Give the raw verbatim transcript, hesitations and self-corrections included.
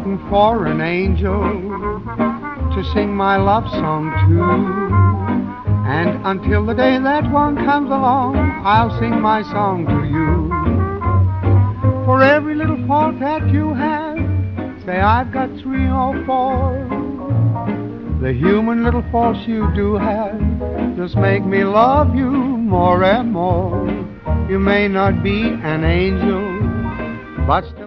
waiting for an angel to sing my love song to. And until the day that one comes along, I'll sing my song to you. For every little fault that you have, say I've got three or four. The human little faults you do have just make me love you more and more. You may not be an angel, but